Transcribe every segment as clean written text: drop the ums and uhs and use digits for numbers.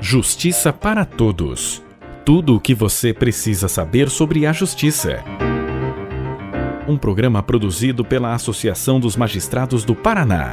Justiça para Todos. Tudo o que você precisa saber sobre a justiça. Um programa produzido pela Associação dos Magistrados do Paraná.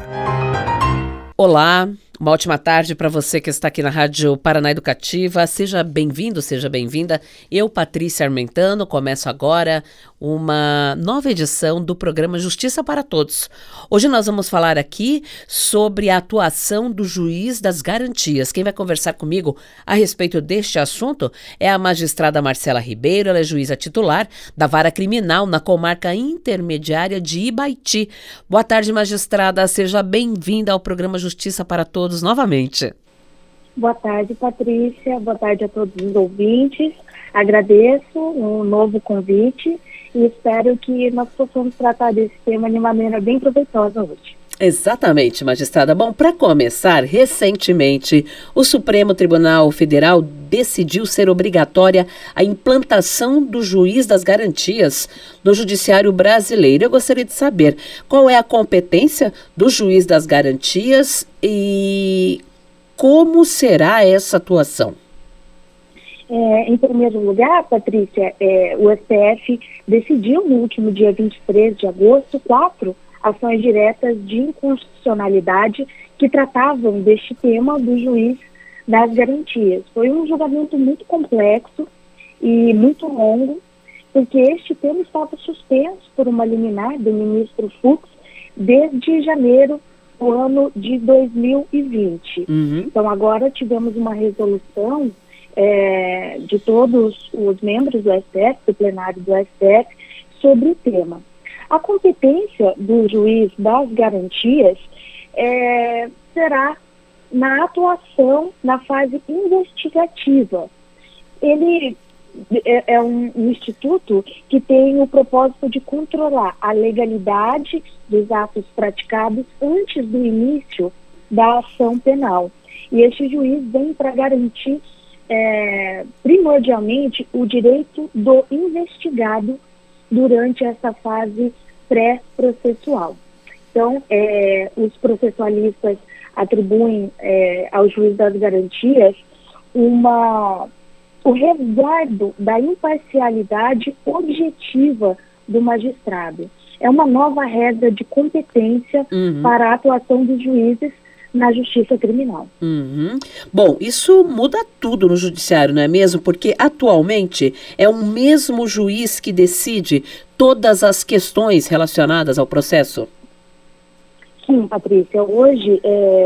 Olá, uma ótima tarde para você que está aqui na Rádio Paraná Educativa. Seja bem-vindo, seja bem-vinda. Eu, Patrícia Armentano, começo agora uma nova edição do programa Justiça para Todos. Hoje nós vamos falar aqui sobre a atuação do juiz das garantias. Quem vai conversar comigo a respeito deste assunto é a magistrada Marcela Ribeiro. Ela é juíza titular da Vara Criminal na Comarca Intermediária de Ibaiti. Boa tarde, magistrada. Seja bem-vinda ao programa Justiça para Todos novamente. Boa tarde, Patrícia. Boa tarde a todos os ouvintes. Agradeço um novo convite e espero que nós possamos tratar desse tema de maneira bem proveitosa hoje. Exatamente, magistrada. Bom, para começar, recentemente, o Supremo Tribunal Federal decidiu ser obrigatória a implantação do juiz das garantias no Judiciário Brasileiro. Eu gostaria de saber qual é a competência do juiz das garantias e como será essa atuação. Em primeiro lugar, Patrícia, o STF decidiu no último dia 23 de agosto 4 ações diretas de inconstitucionalidade que tratavam deste tema do juiz das garantias. Foi um julgamento muito complexo e muito longo, porque este tema estava suspenso por uma liminar do ministro Fux desde janeiro do ano de 2020. Então, agora tivemos uma resolução de todos os membros do STF, do plenário do STF, sobre o tema. A competência do juiz das garantias será na atuação na fase investigativa. Ele é um instituto que tem o propósito de controlar a legalidade dos atos praticados antes do início da ação penal. E este juiz vem para garantir primordialmente o direito do investigado durante essa fase pré-processual. Então, os processualistas atribuem ao juiz das garantias o resguardo da imparcialidade objetiva do magistrado. É uma nova regra de competência para a atuação dos juízes na justiça criminal. Bom, isso muda tudo no judiciário, não é mesmo? Porque atualmente é o mesmo juiz que decide todas as questões relacionadas ao processo? Sim, Patrícia. Hoje,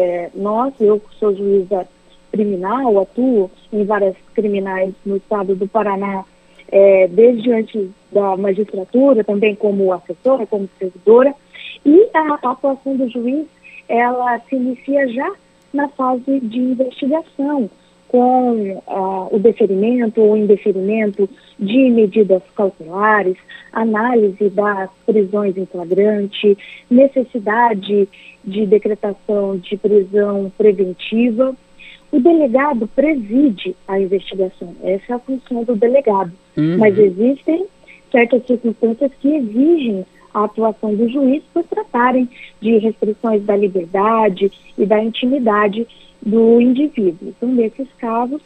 eu sou juíza criminal, atuo em várias criminais no estado do Paraná, desde antes da magistratura, também como assessora, como servidora, e a atuação do juiz ela se inicia já na fase de investigação, com o deferimento ou indeferimento de medidas cautelares, análise das prisões em flagrante, necessidade de decretação de prisão preventiva. O delegado preside a investigação, essa é a função do delegado, mas existem certas circunstâncias que exigem a atuação do juiz por tratarem de restrições da liberdade e da intimidade do indivíduo. Então, nesses casos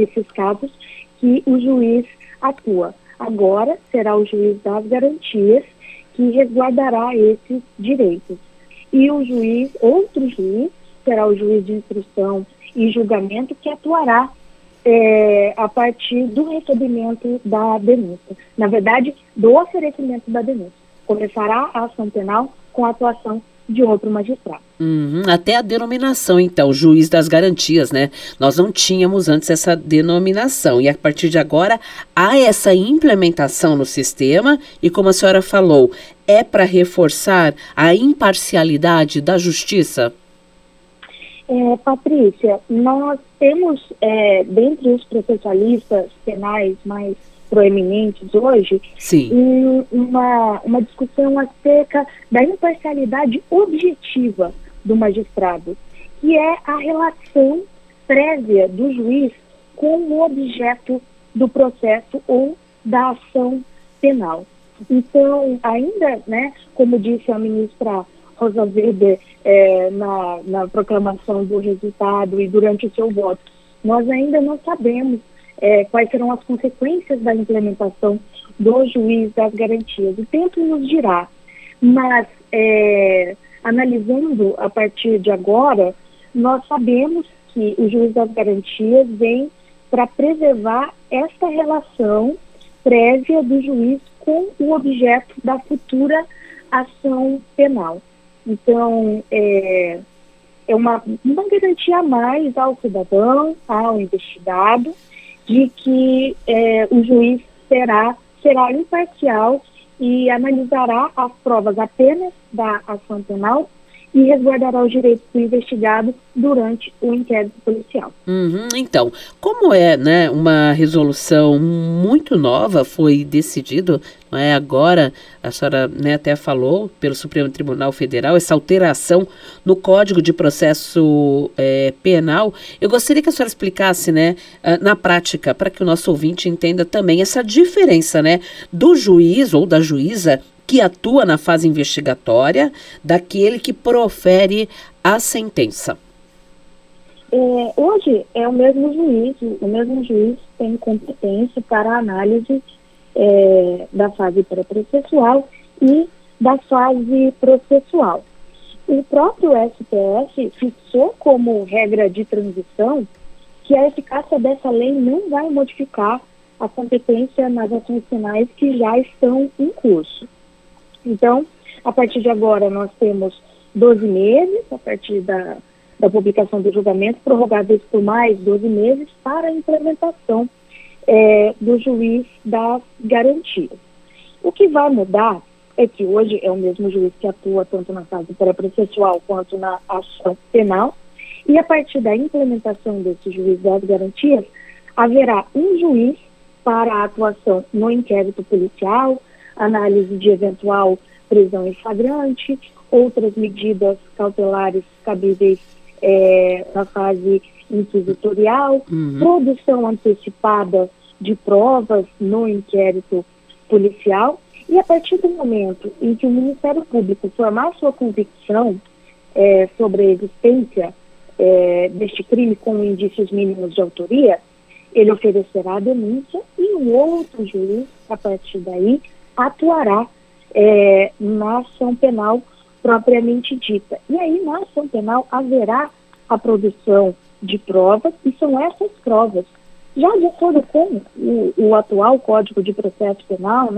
que o juiz atua. Agora, será o juiz das garantias que resguardará esses direitos. E outro juiz, será o juiz de instrução e julgamento que atuará a partir do recebimento da denúncia. Na verdade, do oferecimento da denúncia. Começará a ação penal com a atuação de outro magistrado. Até a denominação, então, juiz das garantias, né? Nós não tínhamos antes essa denominação e a partir de agora há essa implementação no sistema e, como a senhora falou, é para reforçar a imparcialidade da justiça? Patrícia, nós temos, dentre os processualistas penais mais proeminentes hoje, uma discussão acerca da imparcialidade objetiva do magistrado, que é a relação prévia do juiz com o objeto do processo ou da ação penal. Então, ainda, como disse a ministra Rosa Weber na proclamação do resultado e durante o seu voto, nós ainda não sabemos quais serão as consequências da implementação do juiz das garantias. O tempo nos dirá, mas analisando a partir de agora, nós sabemos que o juiz das garantias vem para preservar esta relação prévia do juiz com o objeto da futura ação penal. Então, é uma garantia a mais ao cidadão, ao investigado, de que o juiz será imparcial e analisará as provas apenas da ação penal e resguardará os direitos do investigado durante o inquérito policial. Então, como é, uma resolução muito nova, foi decidido, não é, agora, a senhora, até falou, pelo Supremo Tribunal Federal, essa alteração no Código de Processo Penal. Eu gostaria que a senhora explicasse, na prática, para que o nosso ouvinte entenda também essa diferença, do juiz ou da juíza que atua na fase investigatória, daquele que profere a sentença. Hoje é o mesmo juiz tem competência para a análise da fase pré-processual e da fase processual. O próprio STF fixou como regra de transição que a eficácia dessa lei não vai modificar a competência nas ações penais que já estão em curso. Então, a partir de agora, nós temos 12 meses, a partir da publicação do julgamento, prorrogáveis por mais 12 meses para a implementação do juiz das garantias. O que vai mudar é que hoje é o mesmo juiz que atua tanto na fase pré-processual quanto na ação penal, e a partir da implementação desse juiz das garantias, haverá um juiz para a atuação no inquérito policial, análise de eventual prisão em flagrante, outras medidas cautelares cabíveis na fase inquisitorial, produção antecipada de provas no inquérito policial, e a partir do momento em que o Ministério Público formar sua convicção sobre a existência deste crime com indícios mínimos de autoria, ele oferecerá a denúncia e um outro juiz, a partir daí, atuará na ação penal propriamente dita. E aí, na ação penal, haverá a produção de provas, e são essas provas, já de acordo com o atual Código de Processo Penal,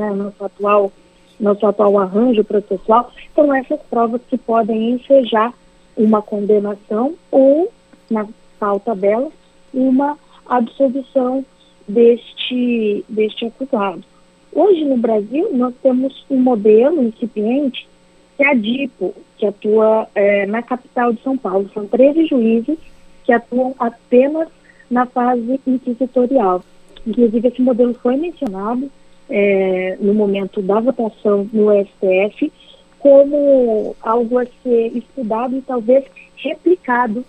nosso atual arranjo processual, são essas provas que podem ensejar uma condenação ou, na falta dela, uma absolvição deste acusado. Hoje, no Brasil, nós temos um modelo incipiente, que é a DIPO, que atua na capital de São Paulo. São 13 juízes que atuam apenas na fase inquisitorial. Inclusive, esse modelo foi mencionado no momento da votação no STF como algo a ser estudado e talvez replicado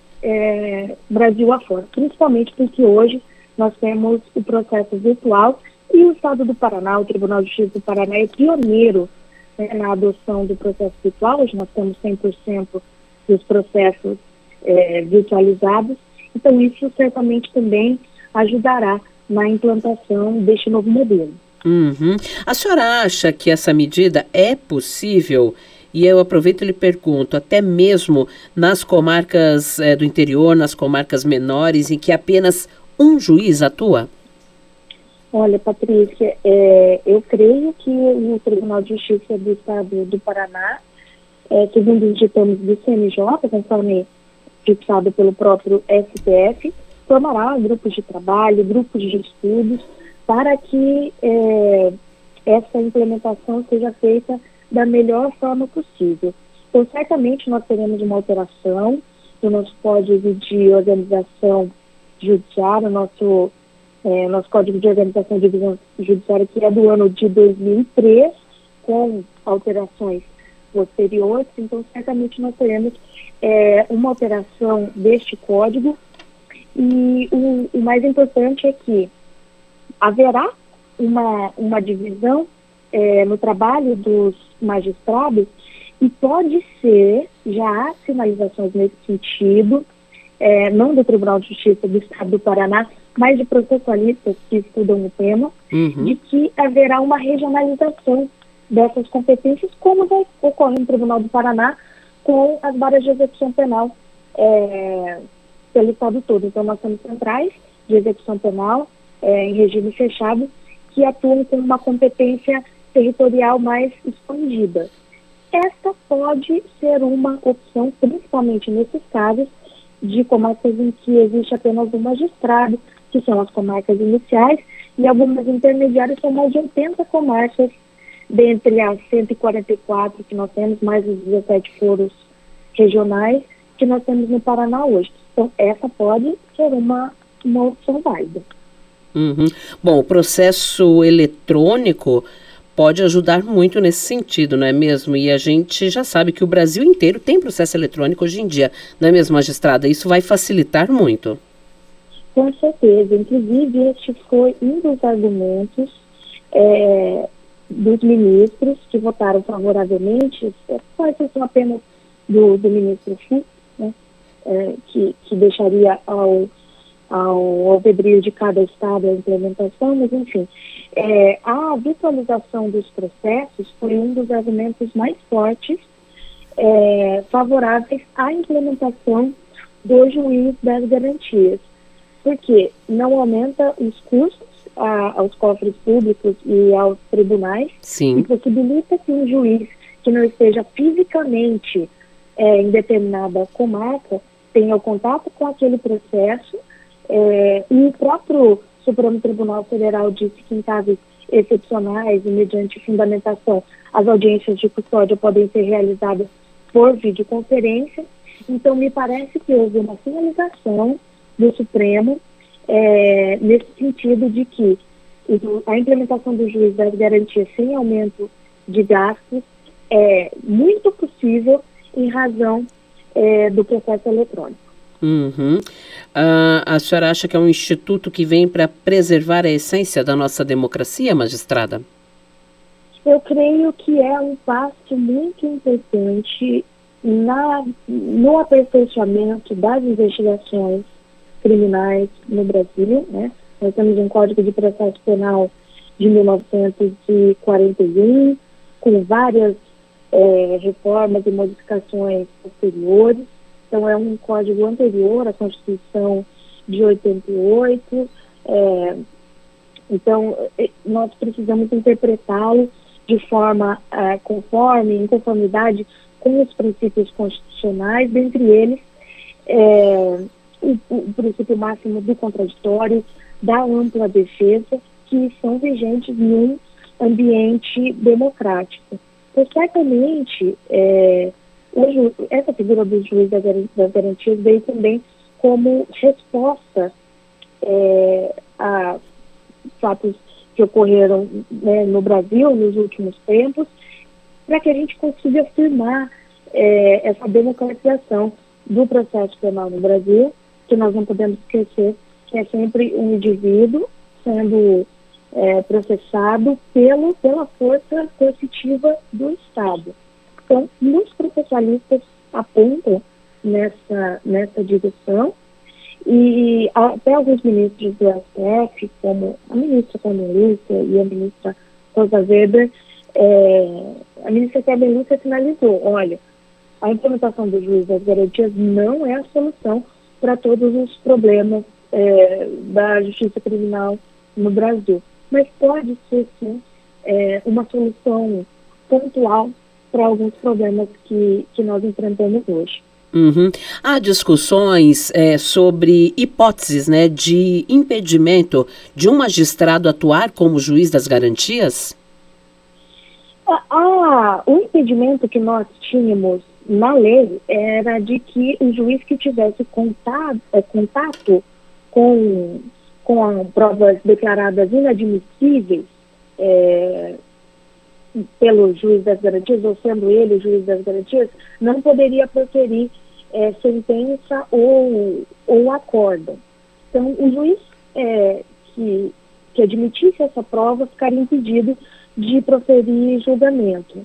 Brasil afora, principalmente porque hoje nós temos o processo virtual e o Estado do Paraná, o Tribunal de Justiça do Paraná, é pioneiro na adoção do processo virtual. Hoje nós temos 100% dos processos virtualizados, então isso certamente também ajudará na implantação deste novo modelo. A senhora acha que essa medida é possível? E eu aproveito e lhe pergunto, até mesmo nas comarcas do interior, nas comarcas menores, em que apenas um juiz atua? Olha, Patrícia, eu creio que o Tribunal de Justiça do Estado do Paraná, segundo os ditames do CNJ, conforme fixado pelo próprio STF, formará grupos de trabalho, grupos de estudos, para que essa implementação seja feita da melhor forma possível. Então, certamente nós teremos uma alteração do nosso Código de Organização Judiciária, nosso Código de Organização de Divisão Judiciária, que é do ano de 2003, com alterações posteriores. Então, certamente nós teremos uma alteração deste código, e o mais importante é que haverá uma divisão no trabalho dos magistrados, e pode ser, já há sinalizações nesse sentido, não do Tribunal de Justiça do Estado do Paraná, mas de processualistas que estudam o tema, de que haverá uma regionalização dessas competências, como vai ocorrer no Tribunal do Paraná com as varas de execução penal pelo Estado todo. Então, nós temos centrais de execução penal em regime fechado que atuam com uma competência territorial mais expandida. Esta pode ser uma opção, principalmente nesses casos de comarcas em que existe apenas um magistrado, que são as comarcas iniciais, e algumas intermediárias, são mais de 80 comarcas, dentre as 144 que nós temos, mais os 17 foros regionais que nós temos no Paraná hoje. Então, essa pode ser uma opção válida. Bom, o processo eletrônico pode ajudar muito nesse sentido, não é mesmo? E a gente já sabe que o Brasil inteiro tem processo eletrônico hoje em dia, não é mesmo, magistrada? Isso vai facilitar muito. Com certeza. Inclusive, este foi um dos argumentos dos ministros que votaram favoravelmente, com exceção apenas do ministro Fux, né, que deixaria ao albedrio de cada estado a implementação, mas enfim, a visualização dos processos foi um dos argumentos mais fortes favoráveis à implementação do juiz das garantias, porque não aumenta os custos aos cofres públicos e aos tribunais. Sim. E possibilita que um juiz que não esteja fisicamente em determinada comarca tenha o contato com aquele processo, e o próprio Supremo Tribunal Federal disse que em casos excepcionais e mediante fundamentação as audiências de custódia podem ser realizadas por videoconferência. Então me parece que houve uma sinalização do Supremo nesse sentido de que a implementação do juiz das garantias sem aumento de gastos é muito possível em razão do processo eletrônico. A senhora acha que é um instituto que vem para preservar a essência da nossa democracia, magistrada? Eu creio que é um passo muito importante no aperfeiçoamento das investigações criminais no Brasil, né? Nós temos um Código de Processo Penal de 1941, com várias reformas e modificações posteriores. Então, é um código anterior à Constituição de 88. Então, nós precisamos interpretá-lo de forma em conformidade com os princípios constitucionais, dentre eles o princípio máximo do contraditório, da ampla defesa, que são vigentes num ambiente democrático. Então, certamente, essa figura do juiz das garantias veio também como resposta a fatos que ocorreram, né, no Brasil nos últimos tempos, para que a gente consiga afirmar essa democratização do processo penal no Brasil, que nós não podemos esquecer que é sempre um indivíduo sendo processado pela força coercitiva do Estado. Então, muitos processualistas apontam nessa direção, e até alguns ministros do STF, como a ministra Carmen Lúcia e a ministra Rosa Weber, a ministra Carmen Lúcia sinalizou: olha, a implementação do juiz das garantias não é a solução para todos os problemas da justiça criminal no Brasil, mas pode ser, sim, uma solução pontual para alguns problemas que nós enfrentamos hoje. Há discussões sobre hipóteses, né, de impedimento de um magistrado atuar como juiz das garantias? O impedimento que nós tínhamos na lei era de que o juiz que tivesse contato com provas declaradas inadmissíveis pelo juiz das garantias, ou sendo ele o juiz das garantias, não poderia proferir sentença ou acórdão. Então, o juiz que admitisse essa prova ficaria impedido de proferir julgamento.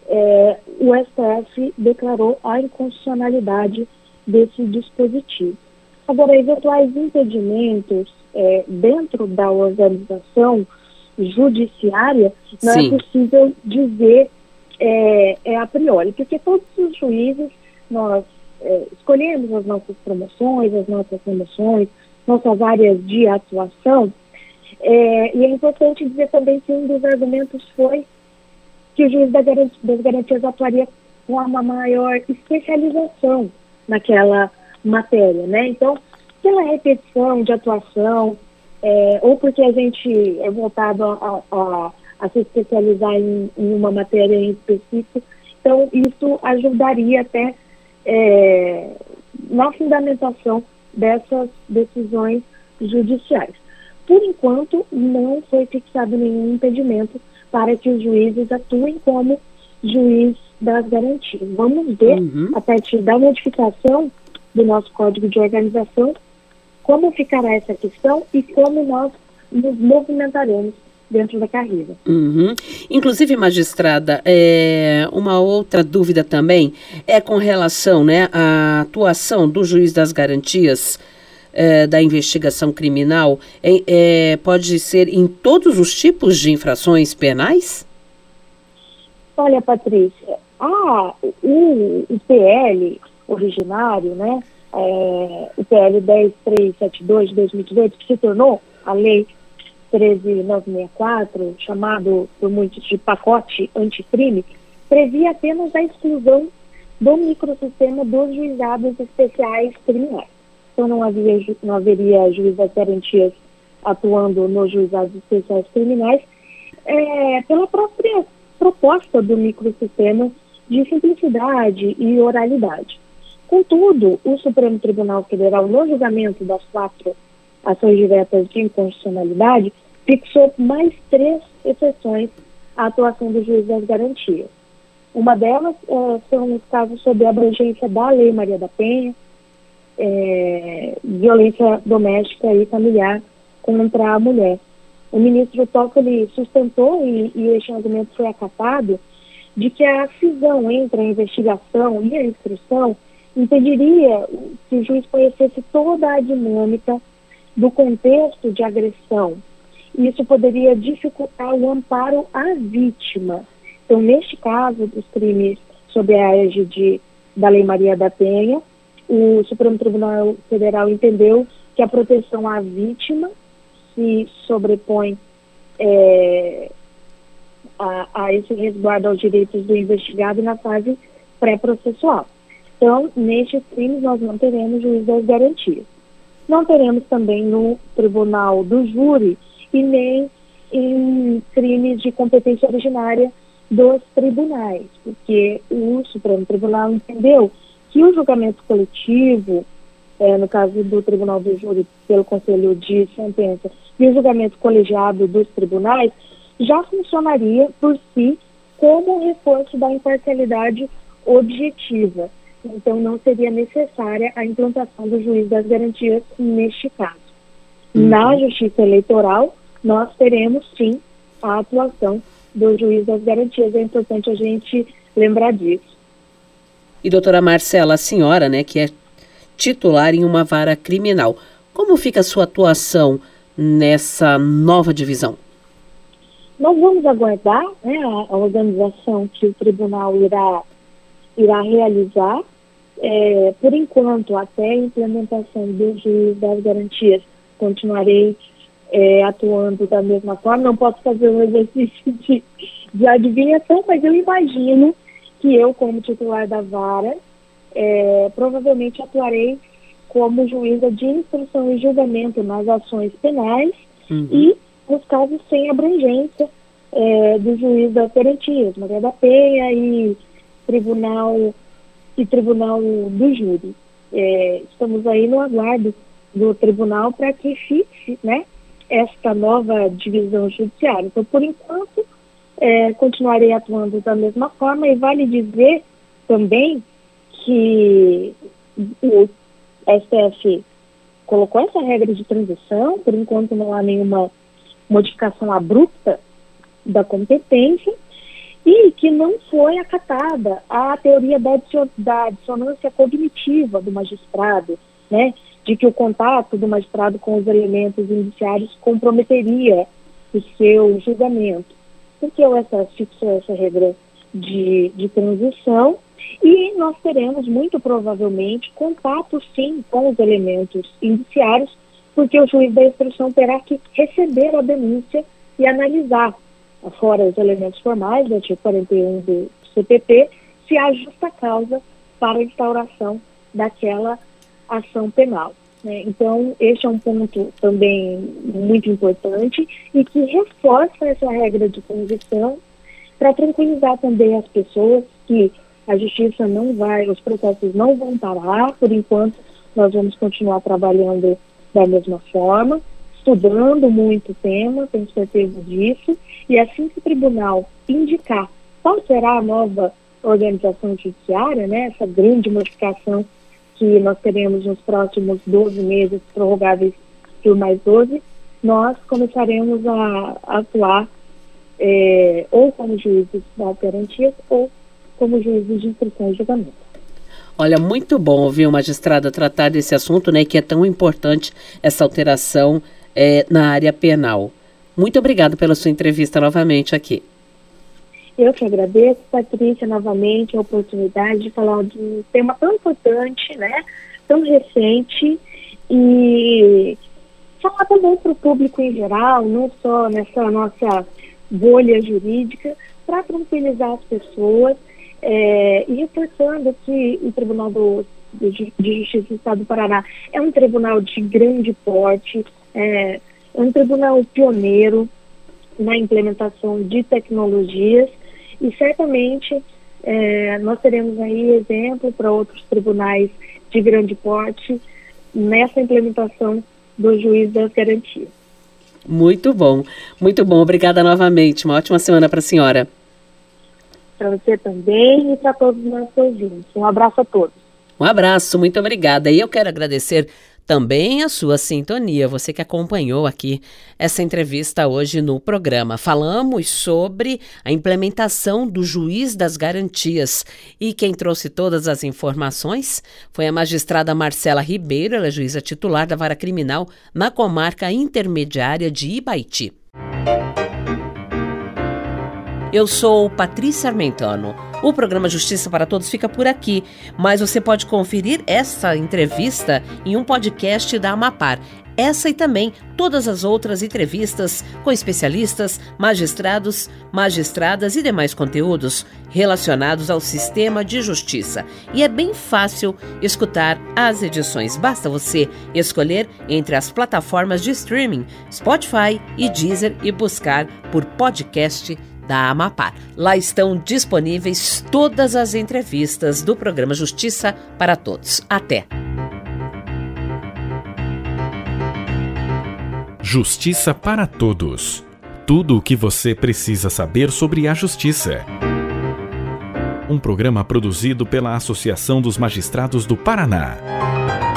O STF declarou a inconstitucionalidade desse dispositivo. Agora, eventuais impedimentos dentro da organização judiciária, não Sim. é possível dizer a priori, porque todos os juízes, nós escolhemos as nossas promoções, as nossas remoções, nossas áreas de atuação, e é importante dizer também que um dos argumentos foi que o juiz das garantias atuaria com uma maior especialização naquela matéria, né? Então, pela repetição de atuação, ou porque a gente é voltado a se especializar em uma matéria em específico, então isso ajudaria até na fundamentação dessas decisões judiciais. Por enquanto, não foi fixado nenhum impedimento para que os juízes atuem como juiz das garantias. Vamos ver, a partir da modificação do nosso Código de Organização, como ficará essa questão e como nós nos movimentaremos dentro da carreira. Inclusive, magistrada, uma outra dúvida também é com relação, né, à atuação do juiz das garantias da investigação criminal. Pode ser em todos os tipos de infrações penais? Olha, Patrícia, o PL originário, né, o PL 10372 de 2018, que se tornou a Lei 13.964, chamado por muitos de pacote anticrime, previa apenas a exclusão do microsistema dos juizados especiais criminais. Então não haveria juiz das garantias atuando nos juizados especiais criminais, pela própria proposta do microsistema de simplicidade e oralidade. Contudo, o Supremo Tribunal Federal, no julgamento das 4 ações diretas de inconstitucionalidade, fixou mais 3 exceções à atuação do juiz das garantias. Uma delas são os casos sob a abrangência da Lei Maria da Penha, violência doméstica e familiar contra a mulher. O ministro Toffoli sustentou, e este argumento foi acatado, de que a cisão entre a investigação e a instrução impediria que o juiz conhecesse toda a dinâmica do contexto de agressão. Isso poderia dificultar o amparo à vítima. Então, neste caso dos crimes sob a égide da Lei Maria da Penha, o Supremo Tribunal Federal entendeu que a proteção à vítima se sobrepõe a esse resguardo aos direitos do investigado na fase pré-processual. Então, nestes crimes, nós não teremos juiz das garantias. Não teremos também no tribunal do júri e nem em crimes de competência originária dos tribunais, porque o Supremo Tribunal entendeu que o julgamento coletivo, no caso do tribunal do júri pelo conselho de sentença, e o julgamento colegiado dos tribunais, já funcionaria por si como reforço da imparcialidade objetiva. Então, não seria necessária a implantação do juiz das garantias neste caso. Na Justiça Eleitoral, nós teremos, sim, a atuação do juiz das garantias. É importante a gente lembrar disso. E, doutora Marcela, a senhora, né, que é titular em uma vara criminal, como fica a sua atuação nessa nova divisão? Nós vamos aguardar, né, a organização que o tribunal irá realizar. Por enquanto, até a implementação do juiz das garantias, continuarei atuando da mesma forma. Não posso fazer um exercício de adivinhação, mas eu imagino que eu, como titular da vara, provavelmente atuarei como juíza de instrução e julgamento nas ações penais e nos casos sem abrangência do juiz das garantias, Maria da Penha e tribunal do júri. Estamos aí no aguardo do tribunal para que fixe, né, esta nova divisão judiciária. Então, por enquanto, continuarei atuando da mesma forma, e vale dizer também que o STF colocou essa regra de transição. Por enquanto não há nenhuma modificação abrupta da competência, e que não foi acatada a teoria da dissonância cognitiva do magistrado, né, de que o contato do magistrado com os elementos indiciários comprometeria o seu julgamento. Porque o STF fixou essa regra de transição e nós teremos, muito provavelmente, contato, sim, com os elementos indiciários, porque o juiz da instrução terá que receber a denúncia e analisar, fora os elementos formais do artigo 41 do CPP, se há justa causa para a instauração daquela ação penal. Então, este é um ponto também muito importante e que reforça essa regra de transição para tranquilizar também as pessoas que a justiça não vai, os processos não vão parar, por enquanto nós vamos continuar trabalhando da mesma forma, estudando muito o tema, tenho certeza disso, e assim que o tribunal indicar qual será a nova organização judiciária, essa grande modificação que nós teremos nos próximos 12 meses, prorrogáveis por mais 12, nós começaremos a atuar ou como juízes das garantias ou como juízes de instrução e julgamento. Olha, muito bom ouvir o magistrado tratar desse assunto, que é tão importante essa alteração na área penal. Muito obrigada pela sua entrevista novamente aqui. Eu que agradeço, Patrícia, novamente a oportunidade de falar de um tema tão importante, tão recente, e falar também para o público em geral, não só nessa nossa bolha jurídica, para tranquilizar as pessoas, e reforçando que o Tribunal de Justiça do Estado do Paraná é um tribunal de grande porte, é um tribunal pioneiro na implementação de tecnologias, e certamente nós teremos aí exemplo para outros tribunais de grande porte nessa implementação do juiz das garantias. Muito bom. Obrigada novamente. Uma ótima semana para a senhora. Para você também e para todos os nossos ouvintes. Um abraço a todos. Um abraço, muito obrigada. E eu quero agradecer também a sua sintonia, você que acompanhou aqui essa entrevista hoje no programa. Falamos sobre a implementação do juiz das garantias e quem trouxe todas as informações foi a magistrada Marcela Ribeiro, ela é juíza titular da Vara Criminal na comarca intermediária de Ibaiti. Eu sou Patrícia Armentano. O programa Justiça para Todos fica por aqui, mas você pode conferir essa entrevista em um podcast da Amapar. Essa e também todas as outras entrevistas com especialistas, magistrados, magistradas e demais conteúdos relacionados ao sistema de justiça. E é bem fácil escutar as edições. Basta você escolher entre as plataformas de streaming, Spotify e Deezer e buscar por podcast da Amapar. Lá estão disponíveis todas as entrevistas do programa Justiça para Todos. Até! Justiça para Todos. Tudo o que você precisa saber sobre a justiça. Um programa produzido pela Associação dos Magistrados do Paraná.